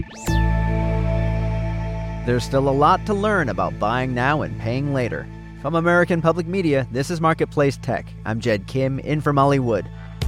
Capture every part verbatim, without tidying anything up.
There's still a lot to learn about buying now and paying later. From American Public Media, this is Marketplace Tech. I'm Jed Kim, in for Molly Wood.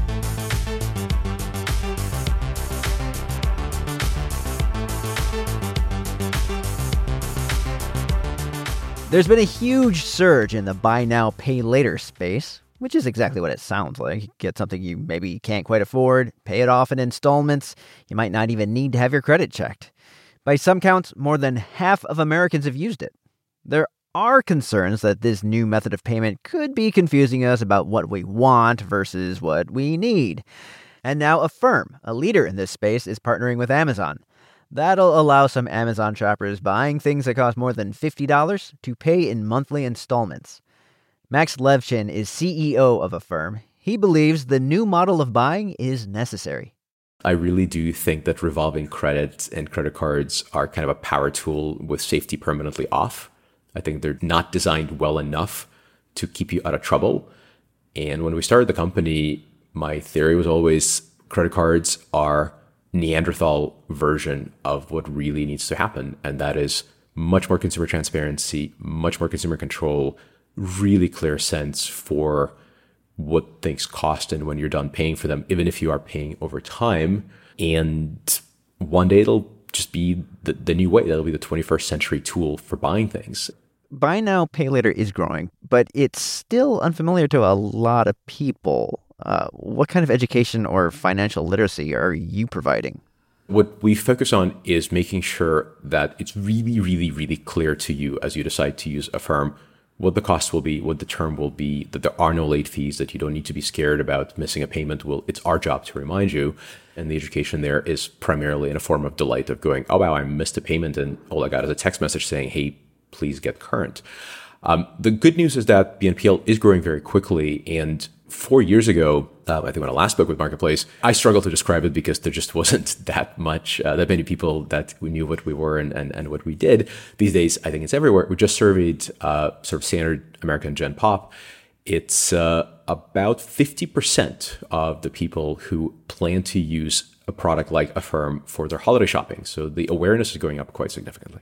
There's been a huge surge in the buy now, pay later space, which is exactly what it sounds like. You get something you maybe can't quite afford, pay it off in installments. You might not even need to have your credit checked. By some counts, more than half of Americans have used it. There are concerns that this new method of payment could be confusing us about what we want versus what we need. And now Affirm, a leader in this space, is partnering with Amazon. That'll allow some Amazon shoppers buying things that cost more than fifty dollars to pay in monthly installments. Max Levchin is C E O of Affirm. He believes the new model of buying is necessary. I really do think that revolving credit and credit cards are kind of a power tool with safety permanently off. I think they're not designed well enough to keep you out of trouble. And when we started the company, my theory was always credit cards are Neanderthal version of what really needs to happen. And that is much more consumer transparency, much more consumer control, really clear sense for what things cost and when you're done paying for them, even if you are paying over time. And one day it'll just be the, the new way. That'll be the twenty-first century tool for buying things. Buy now, pay later is growing, but it's still unfamiliar to a lot of people. Uh, what kind of education or financial literacy are you providing? What we focus on is making sure that it's really, really, really clear to you as you decide to use Affirm what the cost will be, what the term will be, that there are no late fees, that you don't need to be scared about missing a payment. Well, it's our job to remind you. And the education there is primarily in a form of delight of going, oh, wow, I missed a payment. And all I got is a text message saying, hey, please get current. Um, the good news is that B N P L is growing very quickly. And four years ago, uh, I think when I last spoke with Marketplace, I struggled to describe it because there just wasn't that much, uh, that many people that we knew what we were and, and, and what we did. These days, I think it's everywhere. We just surveyed uh, sort of standard American Gen Pop. It's uh, about fifty percent of the people who plan to use a product like Affirm for their holiday shopping. So the awareness is going up quite significantly.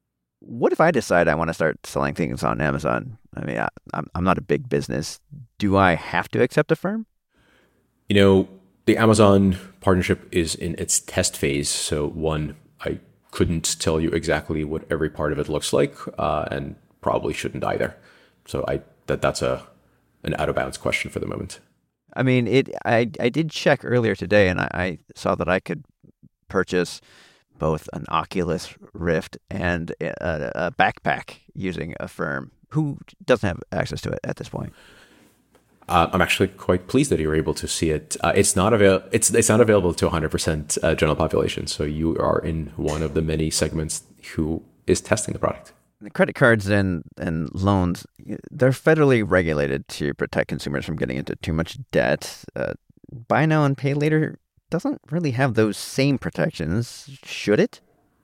What if I decide I want to start selling things on Amazon? I mean, I, I'm I'm not a big business. Do I have to accept Affirm? You know, the Amazon partnership is in its test phase. So one, I couldn't tell you exactly what every part of it looks like, uh, and probably shouldn't either. So I that that's a an out of bounds question for the moment. I mean, it. I I did check earlier today, and I, I saw that I could purchase both an Oculus Rift and a, a backpack using Affirm. Who doesn't have access to it at this point? Uh, I'm actually quite pleased that you were able to see it. Uh, it's not avail- It's it's not available to one hundred percent uh, general population. So you are in one of the many segments who is testing the product. The credit cards and, and loans, they're federally regulated to protect consumers from getting into too much debt. Uh, buy now and pay later doesn't really have those same protections, should it?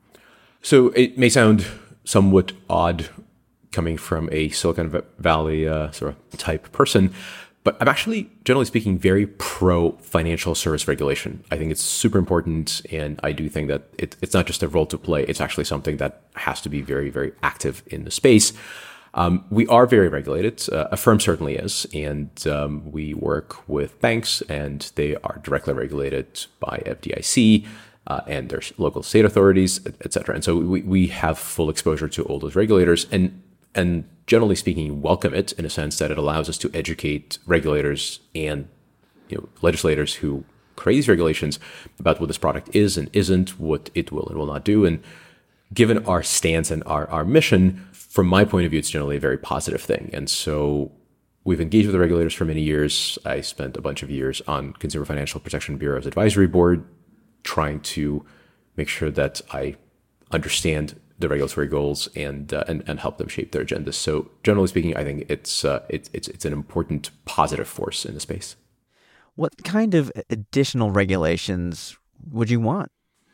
So it may sound somewhat odd coming from a Silicon Valley uh, sort of type person, but I'm actually, generally speaking, very pro financial service regulation. I think it's super important, and I do think that it, it's not just a role to play. It's actually something that has to be very, very active in the space. Um, we are very regulated. Uh, Affirm certainly is, and um, we work with banks, and they are directly regulated by F D I C uh, and their local state authorities, et cetera. And so we, we have full exposure to all those regulators, and and generally speaking, welcome it in a sense that it allows us to educate regulators and you know legislators who create these regulations about what this product is and isn't, what it will and will not do. And given our stance and our, our mission, from my point of view, it's generally a very positive thing. And so we've engaged with the regulators for many years. I spent a bunch of years on Consumer Financial Protection Bureau's advisory board, trying to make sure that I understand the regulatory goals and uh, and and help them shape their agendas. So generally speaking, I think it's uh, it's it's it's an important positive force in the space. What kind of additional regulations would you want?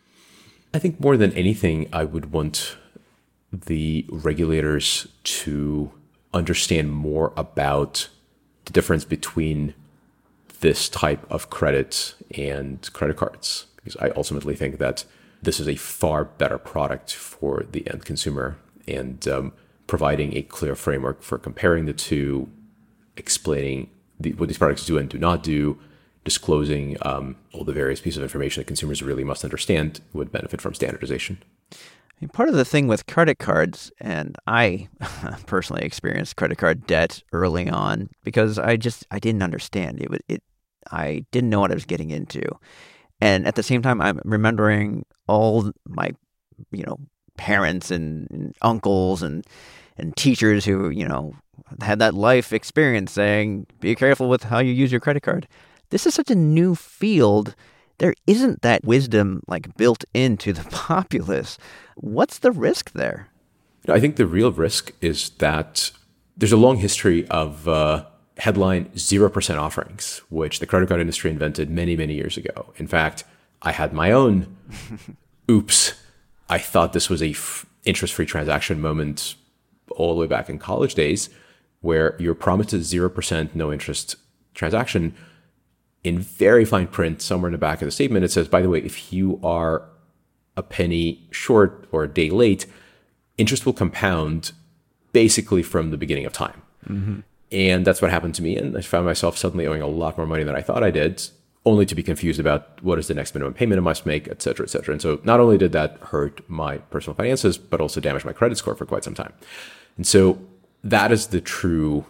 I think more than anything, I would want the regulators to understand more about the difference between this type of credit and credit cards, because I ultimately think that this is a far better product for the end consumer. And um, providing a clear framework for comparing the two, explaining the, what these products do and do not do, disclosing um, all the various pieces of information that consumers really must understand would benefit from standardization. I mean, part of the thing with credit cards, and I personally experienced credit card debt early on because I just I didn't understand it. It I didn't know what I was getting into, and at the same time, I'm remembering all my, you know, parents and, and uncles and and teachers who, you know, had that life experience saying, "Be careful with how you use your credit card." This is such a new field. There isn't that wisdom like built into the populace. What's the risk there? I think the real risk is that there's a long history of uh, headline zero percent offerings, which the credit card industry invented many, many years ago. In fact, I had my own oops. I thought this was a f- interest-free transaction moment all the way back in college days, where you're promised a zero percent no interest transaction. In very fine print, somewhere in the back of the statement, it says, by the way, if you are a penny short or a day late, interest will compound basically from the beginning of time. Mm-hmm. And that's what happened to me. And I found myself suddenly owing a lot more money than I thought I did, only to be confused about what is the next minimum payment I must make, et cetera, et cetera. And so not only did that hurt my personal finances, but also damage my credit score for quite some time. And so that is the true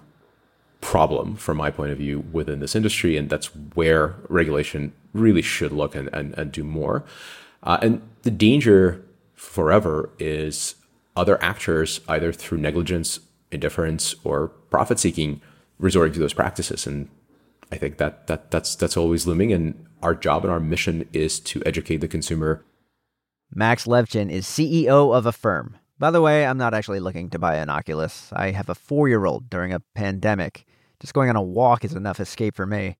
problem from my point of view within this industry. And that's where regulation really should look and, and, and do more. Uh, and the danger forever is other actors, either through negligence, indifference, or profit seeking, resorting to those practices. And I think that that that's that's always looming. And our job and our mission is to educate the consumer. Max Levchin is C E O of Affirm. By the way, I'm not actually looking to buy an Oculus. I have a four-year-old during a pandemic. Just going on a walk is enough escape for me.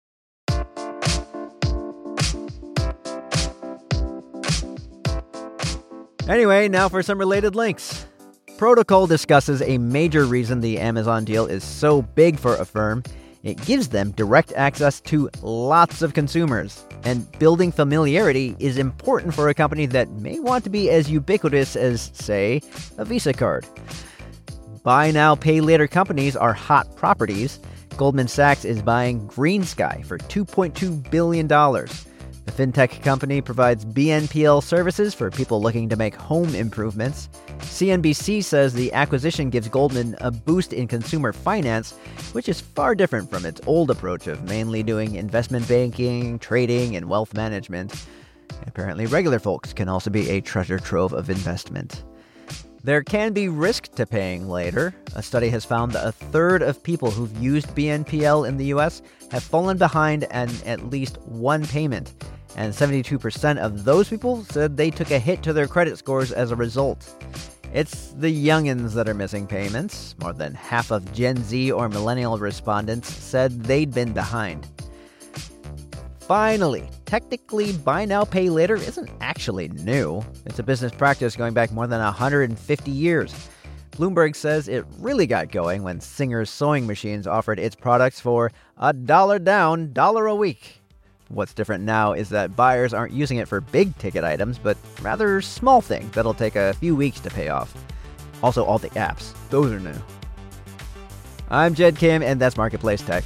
Anyway, now for some related links. Protocol discusses a major reason the Amazon deal is so big for Affirm. It gives them direct access to lots of consumers. And building familiarity is important for a company that may want to be as ubiquitous as, say, a Visa card. Buy now, pay later companies are hot properties. Goldman Sachs is buying GreenSky for two point two billion dollars. The fintech company provides B N P L services for people looking to make home improvements. C N B C says the acquisition gives Goldman a boost in consumer finance, which is far different from its old approach of mainly doing investment banking, trading, and wealth management. Apparently, regular folks can also be a treasure trove of investment. There can be risk to paying later. A study has found that a third of people who've used B N P L in the U S have fallen behind on at least one payment. And seventy-two percent of those people said they took a hit to their credit scores as a result. It's the youngins that are missing payments. More than half of Gen Z or millennial respondents said they'd been behind. Finally, technically, buy now, pay later isn't actually new. It's a business practice going back more than one hundred fifty years. Bloomberg says it really got going when Singer's sewing machines offered its products for a dollar down, dollar a week. What's different now is that buyers aren't using it for big-ticket items, but rather small things that'll take a few weeks to pay off. Also, all the apps. Those are new. I'm Jed Kim, and that's Marketplace Tech.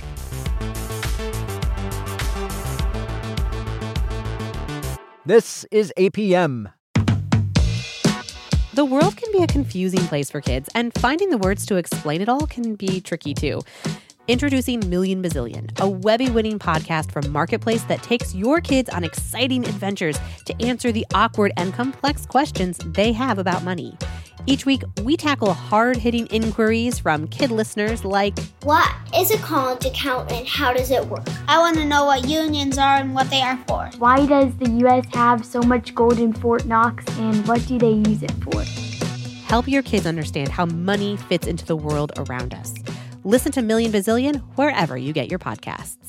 This is A P M. The world can be a confusing place for kids, and finding the words to explain it all can be tricky too. Introducing Million Bazillion, a Webby-winning podcast from Marketplace that takes your kids on exciting adventures to answer the awkward and complex questions they have about money. Each week, we tackle hard-hitting inquiries from kid listeners like, what is a college account and how does it work? I want to know what unions are and what they are for. Why does the U S have so much gold in Fort Knox and what do they use it for? Help your kids understand how money fits into the world around us. Listen to Million Bazillion wherever you get your podcasts.